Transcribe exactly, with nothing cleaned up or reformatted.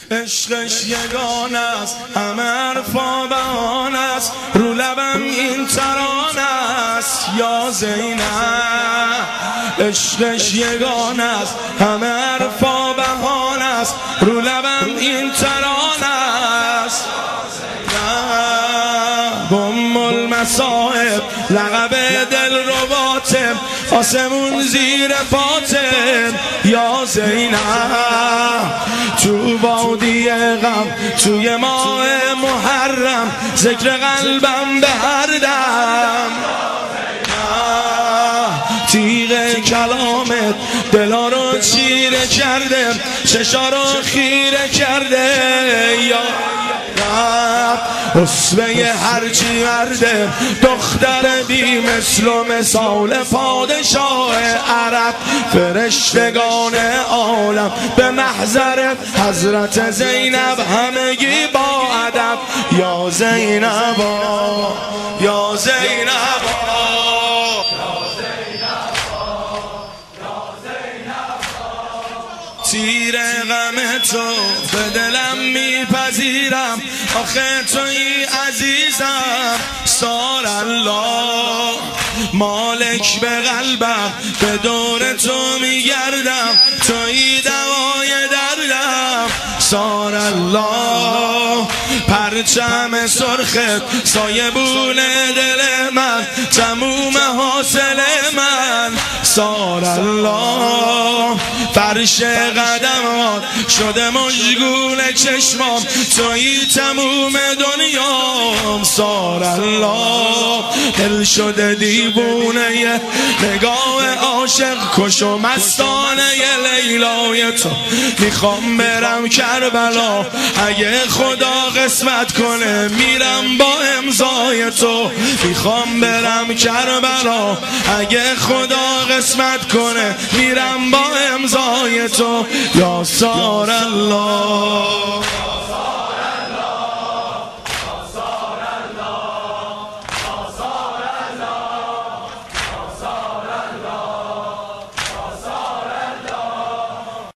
عشقش یگانه است، همه حرفا بهانه است، رو لبم این ترانه است یا زینب. عشقش یگانه است، همه حرفا بهانه است، رو لبم این ترانه است. ام المصائب لقب دل رباطم، آسمون زیر پاتم یا زینب. تو وادی غم توی ماه محرم، ذکر قلبم به هر دم. تیغ کلامت دلا رو چیره کرده، چشا رو خیره کرده یا اسوه هرچی مرده، دختر بی مثل و مثال پادشاه عرب. فرشتگان عالم به محضر حضرت زینب، همگی با ادب یا زینب یا زینب. تیر غم تو به دلم میپذیرم، آخه توی عزیزم سار الله. مالک به قلبم به دور تو میگردم، توی دوای دردم سار الله. پرچم سرخت سایبون دل من، تموم حاصل من سار الله. فرش قدمات شده مشغول چشمام، توی تموم دنیام سار الله. دل شده دیوونه نگاه عاشق کش و مستانه لیلای تو. میخوام برم کربلا، اگه خدا قسمت کنه میرم با امضای تو. میخوام برم کربلا، اگه خدا قسمت کنه میرم با امضای تو یا سار الله.